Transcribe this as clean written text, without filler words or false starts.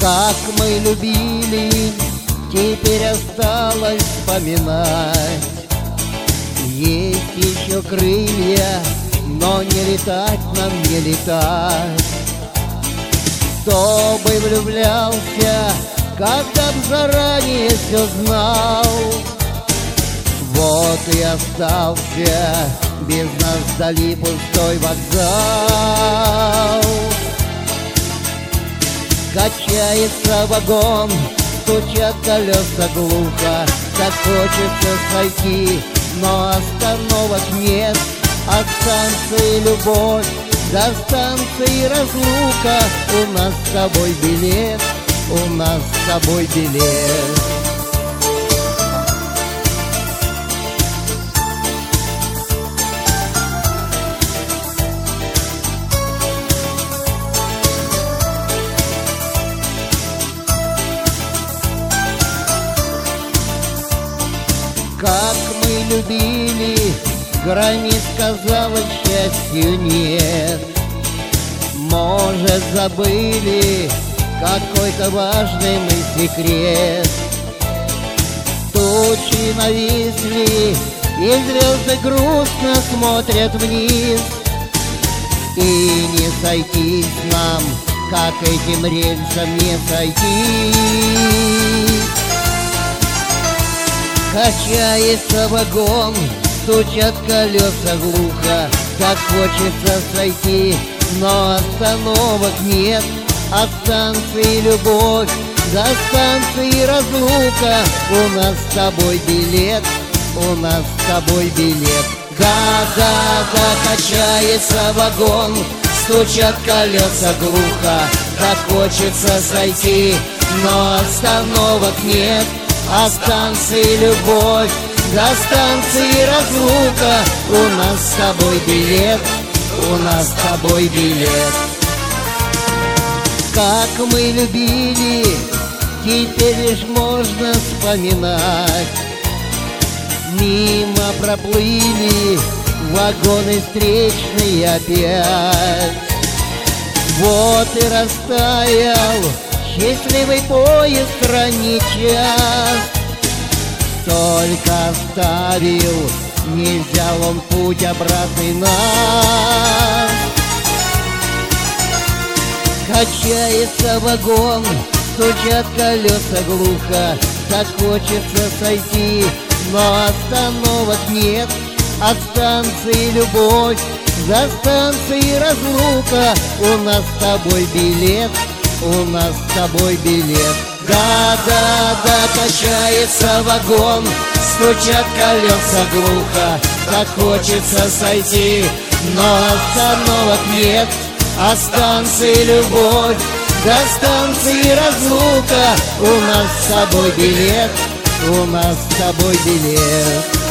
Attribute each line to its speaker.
Speaker 1: Как мы любили, теперь осталось вспоминать. Есть еще крылья, но не летать нам, не летать. Кто бы влюблялся, когда б заранее все знал, вот и остался без нас вдали пустой вокзал. Качается вагон, стучат колеса глухо, так хочется сойти, но остановок нет. От станции любовь до станции разлука. У нас с тобой билет, у нас с тобой билет. Как мы любили, границ, казалось, счастью нет. Может, забыли какой-то важный мы секрет. Тучи нависли, и звезды грустно смотрят вниз. И не сойтись нам, как этим рельсам не сойтись. Качается вагон, стучат колеса глухо, так хочется сойти, но остановок нет. От станции любовь до станции разлука. У нас с тобой билет, у нас с тобой билет. Да-да-да, качается вагон, стучат колеса глухо, так хочется сойти, но остановок нет. От станции любовь до станции разлука. У нас с тобой билет, у нас с тобой билет. Как мы любили, теперь лишь можно вспоминать. Мимо проплыли вагоны встречные опять. Вот и растаял счастливый поезд ранний час. Только оставил, не взял он путь обратный нас. Качается вагон, стучат колеса глухо, так хочется сойти, но остановок нет. От станции любовь до станции разлука. У нас с тобой билет, у нас с тобой билет. Да-да-да, качается вагон, стучат колеса глухо, так хочется сойти, но остановок нет. От станции любовь до станции разлука. У нас с тобой билет, у нас с тобой билет.